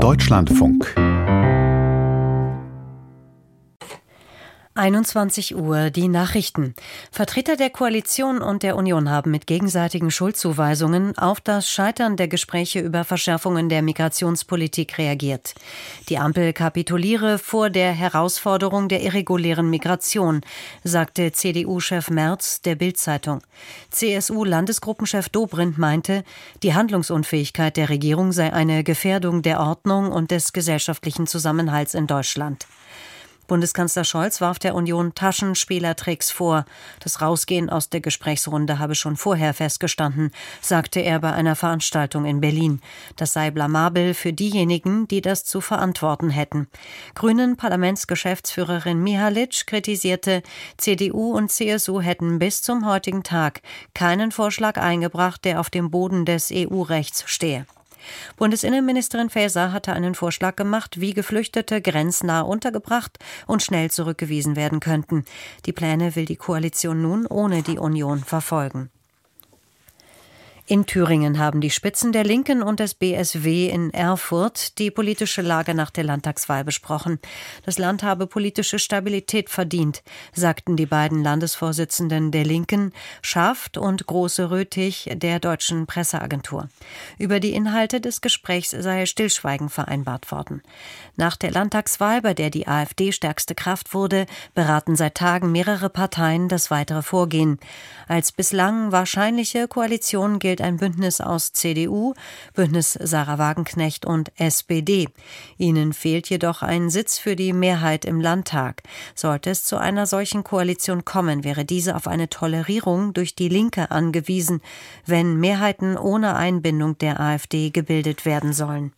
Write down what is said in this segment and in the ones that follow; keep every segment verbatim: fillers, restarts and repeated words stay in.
Deutschlandfunk. einundzwanzig Uhr, die Nachrichten. Vertreter der Koalition und der Union haben mit gegenseitigen Schuldzuweisungen auf das Scheitern der Gespräche über Verschärfungen der Migrationspolitik reagiert. Die Ampel kapituliere vor der Herausforderung der irregulären Migration, sagte C D U-Chef Merz der Bild-Zeitung. C S U-Landesgruppenchef Dobrindt meinte, die Handlungsunfähigkeit der Regierung sei eine Gefährdung der Ordnung und des gesellschaftlichen Zusammenhalts in Deutschland. Bundeskanzler Scholz warf der Union Taschenspielertricks vor. Das Rausgehen aus der Gesprächsrunde habe schon vorher festgestanden, sagte er bei einer Veranstaltung in Berlin. Das sei blamabel für diejenigen, die das zu verantworten hätten. Grünen Parlamentsgeschäftsführerin Mihalic kritisierte, C D U und C S U hätten bis zum heutigen Tag keinen Vorschlag eingebracht, der auf dem Boden des E U-Rechts stehe. Bundesinnenministerin Faeser hatte einen Vorschlag gemacht, wie Geflüchtete grenznah untergebracht und schnell zurückgewiesen werden könnten. Die Pläne will die Koalition nun ohne die Union verfolgen. In Thüringen haben die Spitzen der Linken und des B S W in Erfurt die politische Lage nach der Landtagswahl besprochen. Das Land habe politische Stabilität verdient, sagten die beiden Landesvorsitzenden der Linken, Schaft und Große-Röthig der Deutschen Presseagentur. Über die Inhalte des Gesprächs sei Stillschweigen vereinbart worden. Nach der Landtagswahl, bei der die AfD stärkste Kraft wurde, beraten seit Tagen mehrere Parteien das weitere Vorgehen. Als bislang wahrscheinliche Koalition gilt ein Bündnis aus C D U, Bündnis Sarah Wagenknecht und S P D. Ihnen fehlt jedoch ein Sitz für die Mehrheit im Landtag. Sollte es zu einer solchen Koalition kommen, wäre diese auf eine Tolerierung durch die Linke angewiesen, wenn Mehrheiten ohne Einbindung der AfD gebildet werden sollen.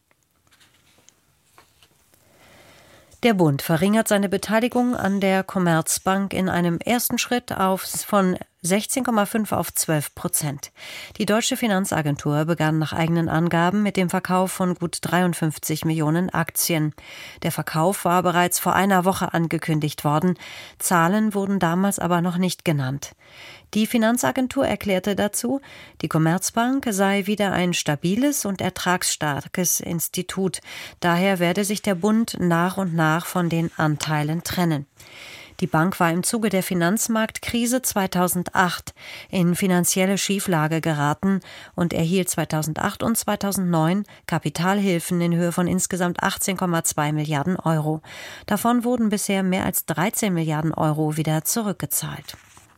Der Bund verringert seine Beteiligung an der Commerzbank in einem ersten Schritt auf von sechzehn Komma fünf auf zwölf Prozent. Die Deutsche Finanzagentur begann nach eigenen Angaben mit dem Verkauf von gut dreiundfünfzig Millionen Aktien. Der Verkauf war bereits vor einer Woche angekündigt worden. Zahlen wurden damals aber noch nicht genannt. Die Finanzagentur erklärte dazu, die Commerzbank sei wieder ein stabiles und ertragsstarkes Institut. Daher werde sich der Bund nach und nach von den Anteilen trennen. Die Bank war im Zuge der Finanzmarktkrise zweitausendacht in finanzielle Schieflage geraten und erhielt zweitausendacht und zweitausendneun Kapitalhilfen in Höhe von insgesamt achtzehn Komma zwei Milliarden Euro. Davon wurden bisher mehr als dreizehn Milliarden Euro wieder zurückgezahlt.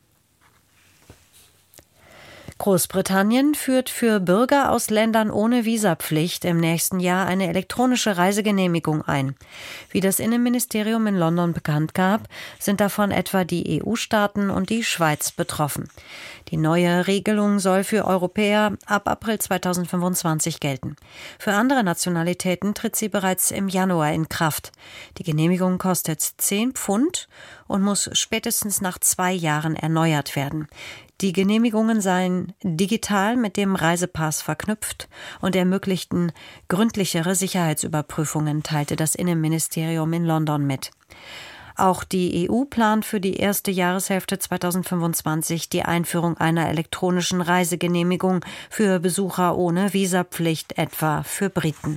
Großbritannien führt für Bürger aus Ländern ohne Visapflicht im nächsten Jahr eine elektronische Reisegenehmigung ein. Wie das Innenministerium in London bekannt gab, sind davon etwa die E U-Staaten und die Schweiz betroffen. Die neue Regelung soll für Europäer ab April zweitausendfünfundzwanzig gelten. Für andere Nationalitäten tritt sie bereits im Januar in Kraft. Die Genehmigung kostet zehn Pfund und muss spätestens nach zwei Jahren erneuert werden. Die Genehmigungen seien digital mit dem Reisepass verknüpft und ermöglichten gründlichere Sicherheitsüberprüfungen, teilte das Innenministerium in London mit. Auch die E U plant für die erste Jahreshälfte zweitausendfünfundzwanzig die Einführung einer elektronischen Reisegenehmigung für Besucher ohne Visapflicht, etwa für Briten.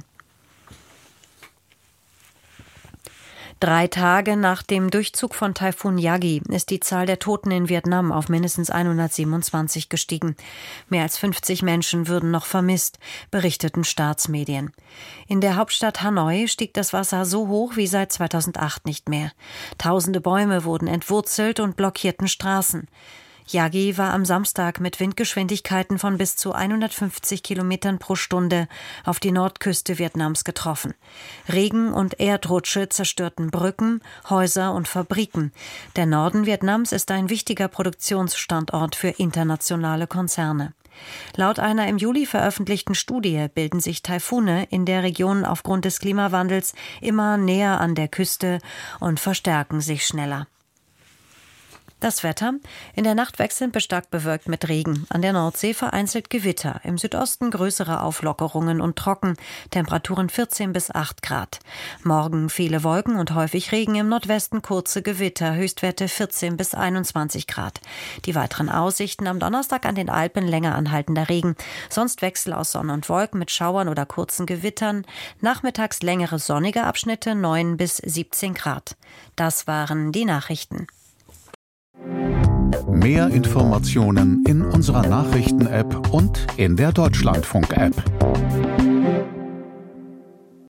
Drei Tage nach dem Durchzug von Taifun Yagi ist die Zahl der Toten in Vietnam auf mindestens hundertsiebenundzwanzig gestiegen. Mehr als fünfzig Menschen würden noch vermisst, berichteten Staatsmedien. In der Hauptstadt Hanoi stieg das Wasser so hoch wie seit zweitausendacht nicht mehr. Tausende Bäume wurden entwurzelt und blockierten Straßen. Yagi war am Samstag mit Windgeschwindigkeiten von bis zu hundertfünfzig Kilometern pro Stunde auf die Nordküste Vietnams getroffen. Regen und Erdrutsche zerstörten Brücken, Häuser und Fabriken. Der Norden Vietnams ist ein wichtiger Produktionsstandort für internationale Konzerne. Laut einer im Juli veröffentlichten Studie bilden sich Taifune in der Region aufgrund des Klimawandels immer näher an der Küste und verstärken sich schneller. Das Wetter: In der Nacht wechselnd bis stark bewölkt mit Regen. An der Nordsee vereinzelt Gewitter. Im Südosten größere Auflockerungen und trocken. Temperaturen vierzehn bis acht Grad. Morgen viele Wolken und häufig Regen. Im Nordwesten kurze Gewitter. Höchstwerte vierzehn bis einundzwanzig Grad. Die weiteren Aussichten: am Donnerstag an den Alpen länger anhaltender Regen. Sonst Wechsel aus Sonne und Wolken mit Schauern oder kurzen Gewittern. Nachmittags längere sonnige Abschnitte, neun bis siebzehn Grad. Das waren die Nachrichten. Mehr Informationen in unserer Nachrichten-App und in der Deutschlandfunk-App.